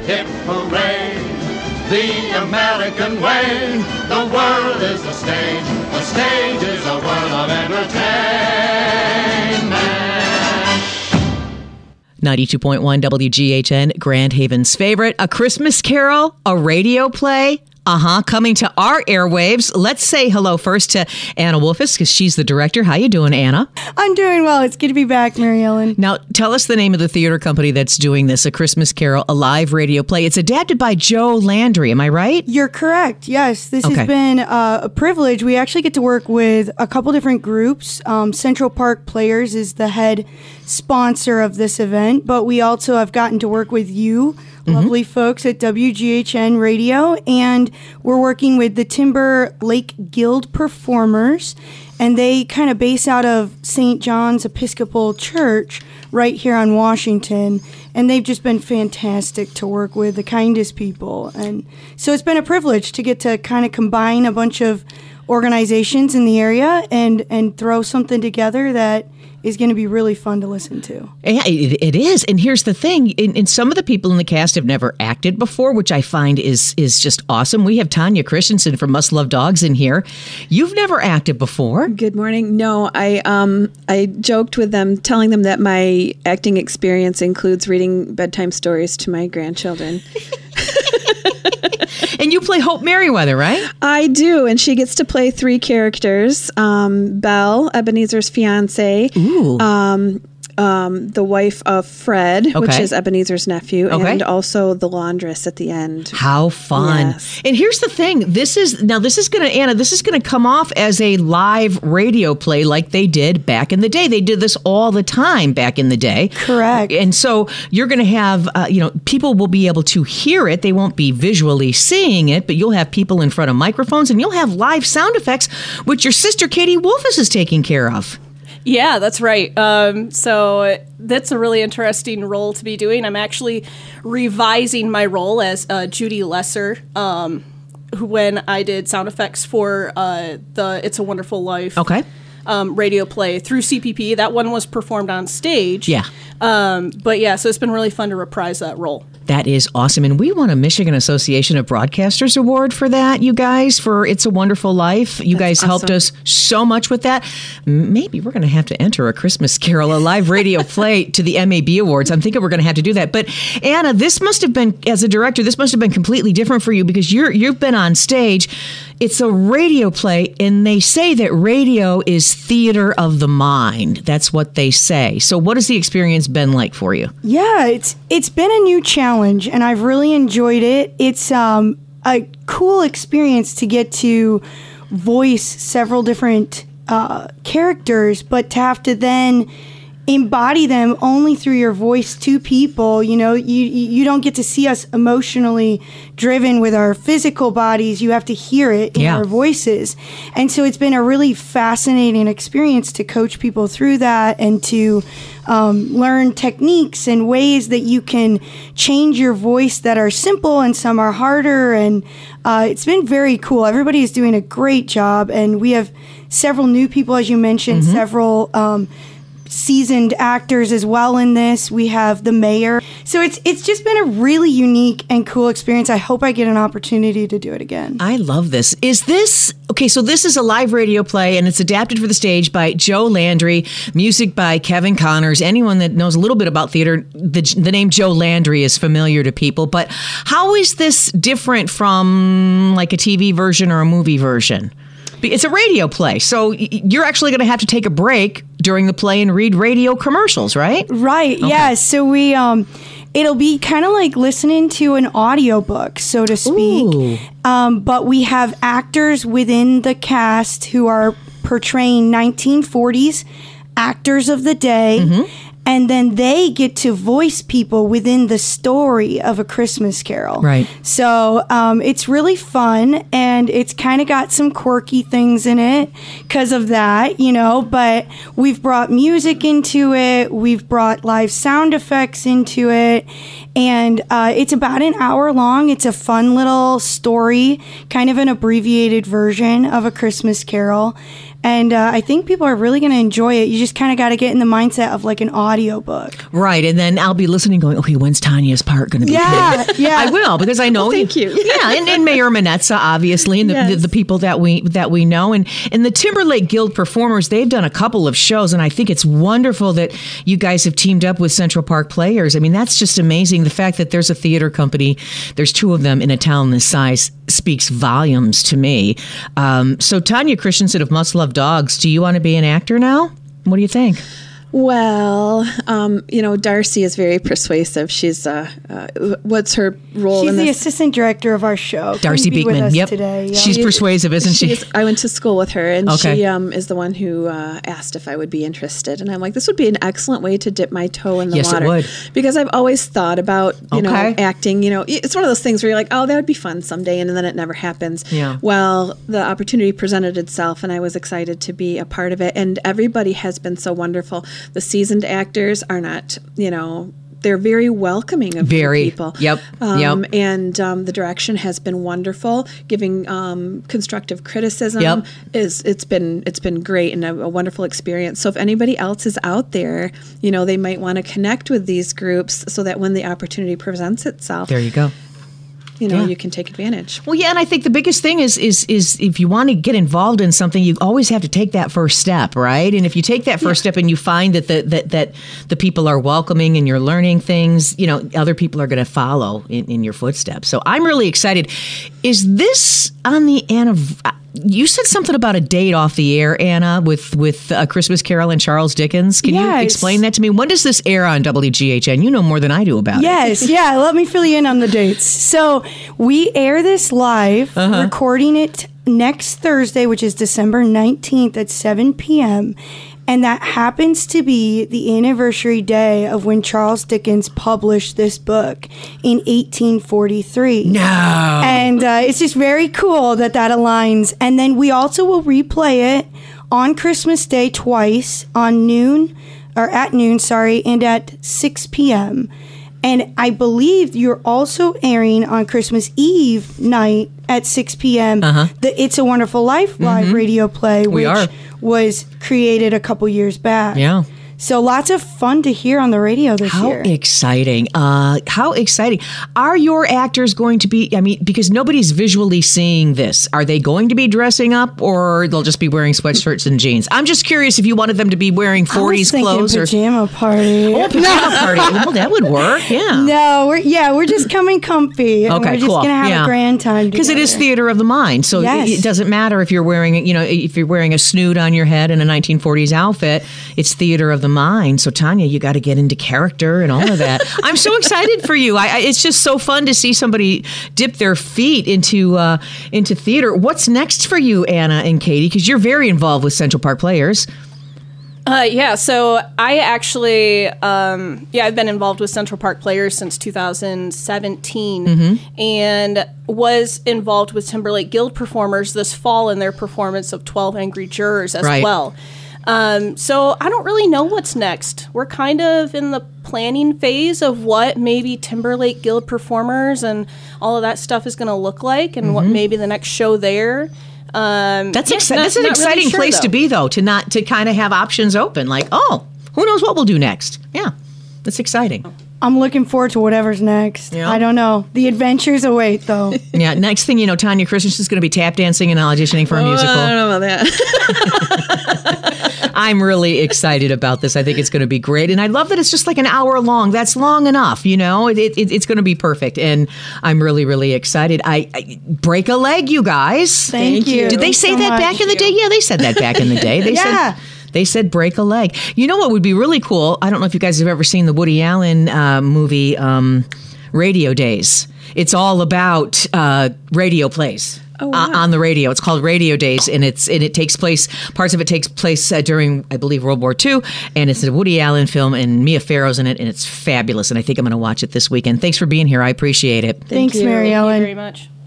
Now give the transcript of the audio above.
hip hooray. The American way, the world is the stage is a world of entertainment. 92.1 WGHN, Grand Haven's favorite, A Christmas Carol, a radio play. Coming to our airwaves. Let's say hello first to Anna Wolfus, because she's the director. How you doing, Anna? I'm doing well. It's good to be back, Mary Ellen. Now, tell us the name of the theater company that's doing this, A Christmas Carol, a live radio play. It's adapted by Joe Landry. Am I right? You're correct. Yes, this has been a privilege. We actually get to work with a couple different groups. Central Park Players is the head sponsor of this event, but we also have gotten to work with you, lovely folks at WGHN Radio, and we're working with the Timber Lake Guild Performers, and they kind of base out of St. John's Episcopal Church right here on Washington, and they've just been fantastic to work with, the kindest people. And so it's been a privilege to get to kind of combine a bunch of organizations in the area and throw something together that is going to be really fun to listen to. Yeah, it is. And here's the thing. And some of the people in the cast have never acted before, which I find is just awesome. We have Tanya Christensen from Must Love Dogs in here. You've never acted before. Good morning. No, I joked with them, telling them that my acting experience includes reading bedtime stories to my grandchildren. And you play Hope Merriweather, right? I do, and she gets to play three characters. Belle, Ebenezer's fiance. Ooh. The wife of Fred, which is Ebenezer's nephew, and also the laundress at the end. How fun. Yes. And here's the thing. This is going to come off as a live radio play like they did back in the day. They did this all the time back in the day. Correct. And so you're going to have, people will be able to hear it. They won't be visually seeing it, but you'll have people in front of microphones and you'll have live sound effects, which your sister Katie Wolfus is taking care of. Yeah, that's right. So that's a really interesting role to be doing. I'm actually revising my role as Judy Lesser, when I did sound effects for the It's a Wonderful Life radio play through CPP. That one was performed on stage. Yeah. But yeah, so it's been really fun to reprise that role. That is awesome. And we won a Michigan Association of Broadcasters Award for that, you guys, for It's a Wonderful Life. You guys helped us so much with that. Maybe we're going to have to enter A Christmas Carol, a live radio play, to the MAB Awards. I'm thinking we're going to have to do that. But Anna, this must have been, as a director, this must have been completely different for you because you've been on stage. It's a radio play, and they say that radio is theater of the mind. That's what they say. So what has the experience been like for you? Yeah, it's been a new challenge, and I've really enjoyed it. It's a cool experience to get to voice several different characters, but to have to then embody them only through your voice to people. You don't get to see us emotionally driven with our physical bodies. You have to hear it in our voices. And so it's been a really fascinating experience to coach people through that and to learn techniques and ways that you can change your voice that are simple and some are harder. And it's been very cool. Everybody is doing a great job. And we have several new people, as you mentioned, several seasoned actors as well in this. We have the mayor. So it's just been a really unique and cool experience. I hope I get an opportunity to do it again. I love this. Is this, so this is a live radio play and it's adapted for the stage by Joe Landry, music by Kevin Connors. Anyone that knows a little bit about theater, the name Joe Landry is familiar to people. But how is this different from like a TV version or a movie version? It's a radio play, so you're actually going to have to take a break during the play and read radio commercials, right? Right, yeah. So we, it'll be kind of like listening to an audiobook, so to speak. But we have actors within the cast who are portraying 1940s actors of the day. And then they get to voice people within the story of A Christmas Carol. Right. So it's really fun, and it's kind of got some quirky things in it because of that, but we've brought music into it. We've brought live sound effects into it. And it's about an hour long. It's a fun little story, kind of an abbreviated version of A Christmas Carol. And I think people are really going to enjoy it. You just kind of got to get in the mindset of like an audiobook. Right. And then I'll be listening going, okay, when's Tanya's part going to be played? Yeah. I will, because I know. Thank you. Yeah, and Mayor Manetza, obviously, and the people that we know. And the Timberlake Guild performers, they've done a couple of shows, and I think it's wonderful that you guys have teamed up with Central Park Players. I mean, that's just amazing. The fact that there's a theater company, there's two of them in a town this size, speaks volumes to me. So Tanya Christensen of Must Love Dogs, do you want to be an actor now? What do you think? Well, Darcy is very persuasive. She's what's her role? She's in the this? assistant director of our show. Darcy Couldn't be with Beekman. us Yep. today. Yeah. She's persuasive, isn't she? I went to school with her, and Okay. she is the one who asked if I would be interested. And I'm like, this would be an excellent way to dip my toe in the Yes, it water. would. Because I've always thought about, Okay. acting. It's one of those things where you're like, oh, that would be fun someday, and then it never happens. Yeah. Well, the opportunity presented itself, and I was excited to be a part of it. And everybody has been so wonderful. The seasoned actors are not, they're very welcoming of new people. Yep. And the direction has been wonderful. Giving constructive criticism Yep. it's been great and a wonderful experience. So if anybody else is out there, they might want to connect with these groups so that when the opportunity presents itself, There you go. Yeah. you can take advantage. Well, yeah, and I think the biggest thing is if you want to get involved in something, you always have to take that first step, right? And if you take that first step and you find that the people are welcoming and you're learning things, other people are going to follow in your footsteps. So I'm really excited. Is this on the you said something about a date off the air, Anna, with A Christmas Carol and Charles Dickens. Can you explain that to me? When does this air on WGHN? You know more than I do about it. Yes, yeah. Let me fill you in on the dates. So we air this live, recording it next Thursday, which is December 19th at 7 p.m., and that happens to be the anniversary day of when Charles Dickens published this book in 1843. No. And it's just very cool that aligns. And then we also will replay it on Christmas Day twice, at noon, and at 6 p.m. And I believe you're also airing on Christmas Eve night at 6 p.m. The It's a Wonderful Life live radio play, which was created a couple years back. Yeah. So lots of fun to hear on the radio this year. How exciting. How exciting. Are your actors going to be, because nobody's visually seeing this, are they going to be dressing up or they'll just be wearing sweatshirts and jeans? I'm just curious if you wanted them to be wearing 40s clothes. Pajama party. Oh, pajama party. Well, that would work, yeah. No, we're just coming comfy. And Okay, we're just cool. going to have a grand time because it is together. theater of the mind. So it doesn't matter if you're wearing, if you're wearing a snood on your head and a 1940s outfit, it's theater of the mind. So Tanya, you got to get into character and all of that. I'm so excited for you. It's just so fun to see somebody dip their feet into theater. What's next for you, Anna and Katie? Because you're very involved with Central Park Players. So I actually, I've been involved with Central Park Players since 2017 and was involved with Timberlake Guild performers this fall in their performance of 12 Angry Jurors as well. So I don't really know what's next. We're kind of in the planning phase of what maybe Timberlake Guild performers and all of that stuff is going to look like and what maybe the next show there. That's an exciting place to be, though, to kind of have options open. Like, oh, who knows what we'll do next? Yeah, that's exciting. I'm looking forward to whatever's next. Yeah. I don't know. The adventures await, though. Yeah, next thing you know, Tanya Christensen's going to be tap dancing and auditioning for a musical. I don't know about that. I'm really excited about this. I think it's going to be great. And I love that it's just like an hour long. That's long enough, It's going to be perfect. And I'm really, really excited. I break a leg, you guys. Thank you. Did they say so that much. back in the day? Yeah, they said that back in the day. They said... They said break a leg. You know what would be really cool? I don't know if you guys have ever seen the Woody Allen movie Radio Days. It's all about radio plays. Oh, wow. On the radio. It's called Radio Days, and it takes place. Parts of it takes place during, I believe, World War II, and it's a Woody Allen film, and Mia Farrow's in it, and it's fabulous. And I think I'm going to watch it this weekend. Thanks for being here. I appreciate it. Thanks, you. Mary Thank Ellen. you very much.